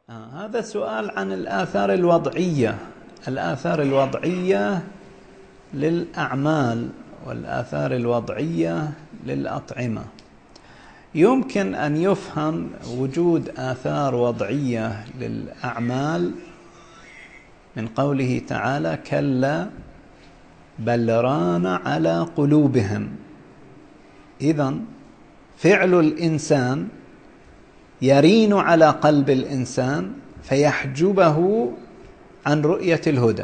هذا سؤال عن الآثار الوضعية. الآثار الوضعية للأعمال والآثار الوضعية للأطعمة. يمكن أن يفهم وجود آثار وضعية للأعمال من قوله تعالى: كلا بل ران على قلوبهم. إذن فعل الإنسان يرين على قلب الإنسان فيحجبه عن رؤية الهدى.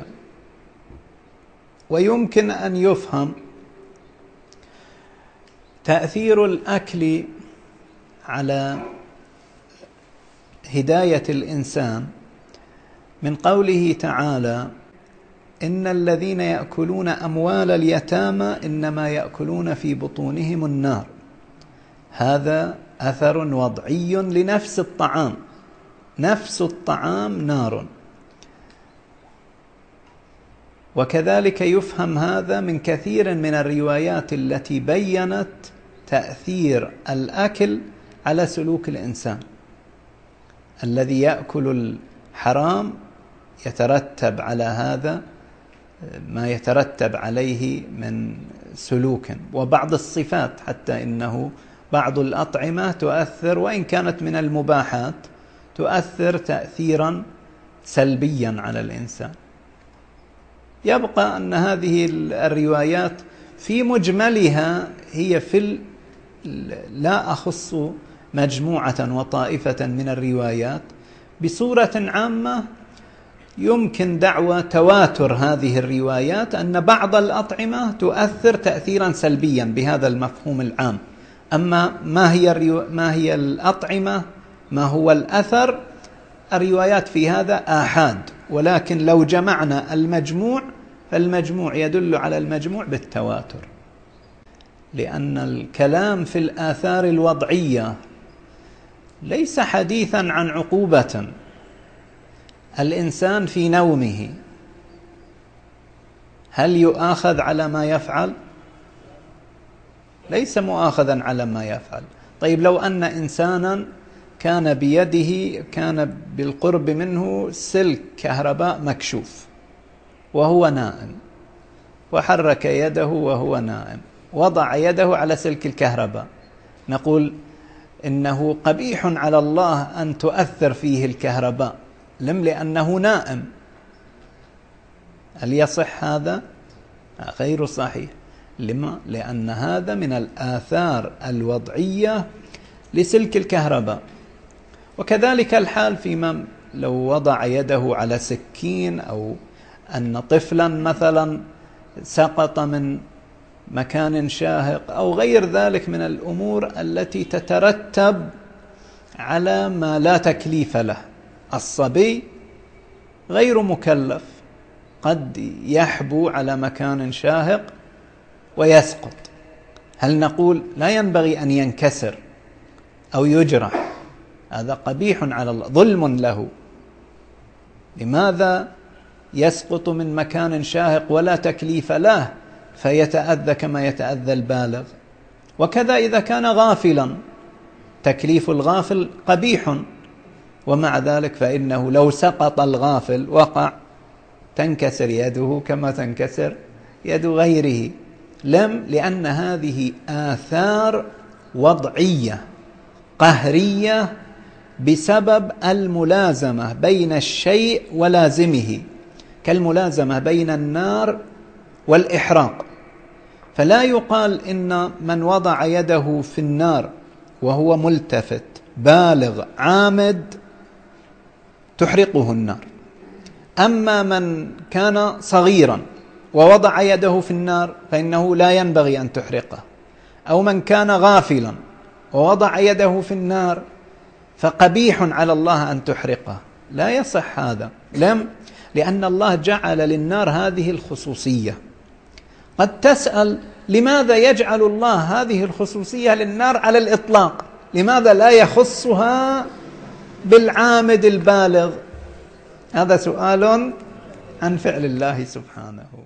ويمكن أن يفهم تأثير الأكل على هداية الإنسان من قوله تعالى: إن الذين يأكلون أموال اليتامى إنما يأكلون في بطونهم النار. هذا أثر وضعي لنفس الطعام. نفس الطعام نار. وكذلك يفهم هذا من كثير من الروايات التي بيّنت تأثير الأكل على سلوك الإنسان. الذي يأكل الحرام يترتب على هذا ما يترتب عليه من سلوك وبعض الصفات، حتى إنه بعض الأطعمة تؤثر، وإن كانت من المباحات، تؤثر تأثيرا سلبيا على الإنسان. يبقى أن هذه الروايات في مجملها هي لا أخص مجموعة وطائفة من الروايات بصورة عامة. يمكن دعوى تواتر هذه الروايات أن بعض الأطعمة تؤثر تأثيرا سلبيا بهذا المفهوم العام. أما ما هي الأطعمة، ما هو الأثر، الروايات في هذا آحاد. ولكن لو جمعنا المجموع فالمجموع يدل على المجموع بالتواتر، لأن الكلام في الآثار الوضعية ليس حديثا عن عقوبة. الإنسان في نومه هل يؤاخذ على ما يفعل؟ ليس مؤاخذا على ما يفعل. طيب لو أن إنسانا كان بيده، كان بالقرب منه سلك كهرباء مكشوف وهو نائم، وحرك يده وهو نائم، وضع يده على سلك الكهرباء، نقول إنه قبيح على الله أن تؤثر فيه الكهرباء، لأنه نائم. هل يصح هذا؟ غير صحيح. لما؟ لأن هذا من الآثار الوضعية لسلك الكهرباء. وكذلك الحال فيما لو وضع يده على سكين، أو أن طفلا مثلا سقط من مكان شاهق، أو غير ذلك من الأمور التي تترتب على ما لا تكليف له. الصبي غير مكلف، قد يحبو على مكان شاهق ويسقط. هل نقول لا ينبغي أن ينكسر أو يجرح؟ هذا قبيح على الله، ظلم له. لماذا يسقط من مكان شاهق ولا تكليف له فيتأذى كما يتأذى البالغ؟ وكذا إذا كان غافلا، تكليف الغافل قبيح، ومع ذلك فإنه لو سقط الغافل وقع تنكسر يده كما تنكسر يد غيره. لأن هذه آثار وضعية قهرية بسبب الملازمة بين الشيء ولازمه، كالملازمة بين النار والإحراق. فلا يقال إن من وضع يده في النار وهو ملتفت بالغ عامد تحرقه النار. أما من كان صغيرا ووضع يده في النار فإنه لا ينبغي أن تحرقه. أو من كان غافلا ووضع يده في النار فقبيح على الله أن تحرقه. لا يصح هذا. لأن الله جعل للنار هذه الخصوصية. قد تسأل لماذا يجعل الله هذه الخصوصية للنار على الإطلاق؟ لماذا لا يخصها بالعامد البالغ؟ هذا سؤال عن فعل الله سبحانه.